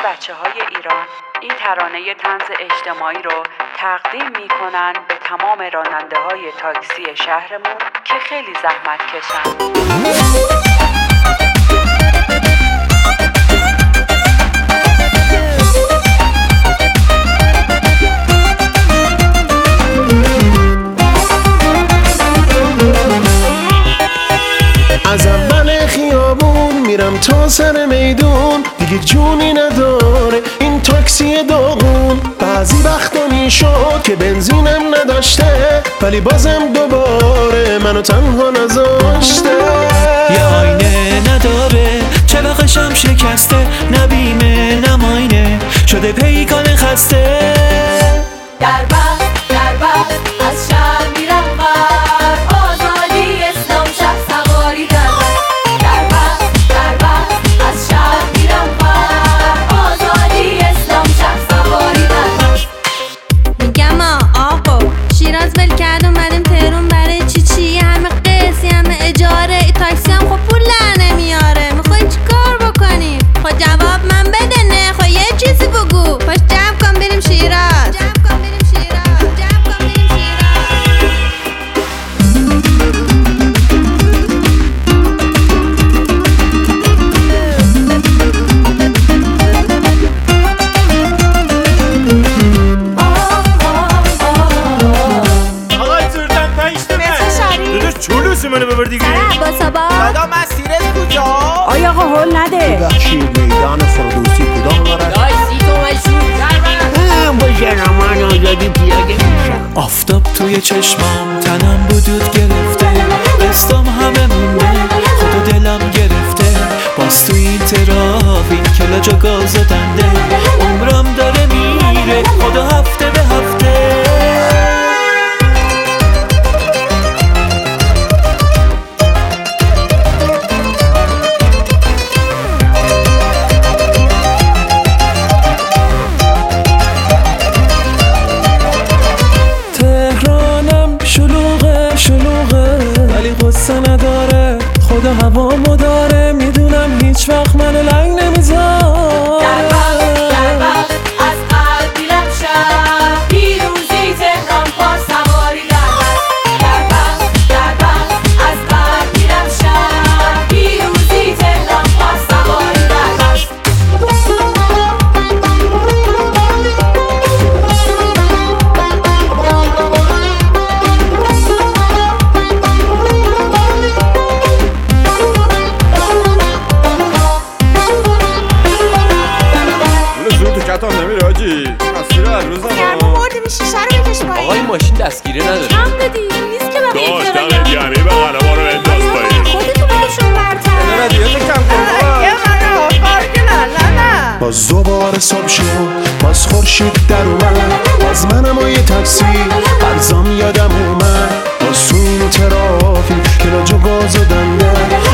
بچه‌های ایران این ترانه طنز اجتماعی رو تقدیم می‌کنن به تمام راننده‌های تاکسی شهرمون که خیلی زحمت کشن. از اول خیابون میرم تا سر میدون، دیگه جونی نداره این تاکسی داغون. بعضی وقتا میشد که بنزینم نداشته، ولی بازم دوباره منو تنها نذاشته. یه آینه نداره، چراغشم شکسته، نه بیمه نه ماینه، شده پیکان خسته. در بس از شهر میرم بر آزادی اسلام شهر سواری در بس از شهر میرم بر آزادی اسلام شهر سواری در بس. میگم آقا شیراز ول کرد اومدیم تهرون برای چی همه قصی همه اجاره، ای تاکسی هم خب پول نمیاره. میخوای چی کار بکنیم؟ خب جواب من بده، نه خب یه چیزی بگو. پاش جمع کن بریم شیراز. منو ببر دیگه. دادا مسیرت کجا؟ آیا آقا هول نده. بخشید میدان فردوسی کدام ورد؟ دایسی تو مشهور با جنمان آزادی پیاده میشم. آفتاب توی چشمام تنم بودود گرفته، دستام همه مونده، خود دلم گرفته. باز تو این ترافیک کلاج و گاز و دنده، عمرم داره میره خدا هفته به هفته. ولی قصه نداره، خدا هوامو داره، میدونم هیچ وقت منو لنگ نمیذار. در بس از قلب میرم شهر، پیروزی تهران پار سواری در بس از قلب میرم شهر، پیروزی تهران پار سواری در بس. کتام نمیره آجی، مسیر هر روز فرما بردیم این شیشه رو بکش پایین. آقا این ماشین دستگیره نداره. کم بدی نیست که بقیه داشت احترام دمت گرمی به قنبارو انداز پایین. خودتو بکشون برتر. رادیاتو کم کن. یه منو پارک لالانه. باز دوباره صبح شد، باز خورشید در اومد، باز منم و یه تاکسی برزام یادم اومد. باز تو این ترافیک کلاج و گاز و دنده،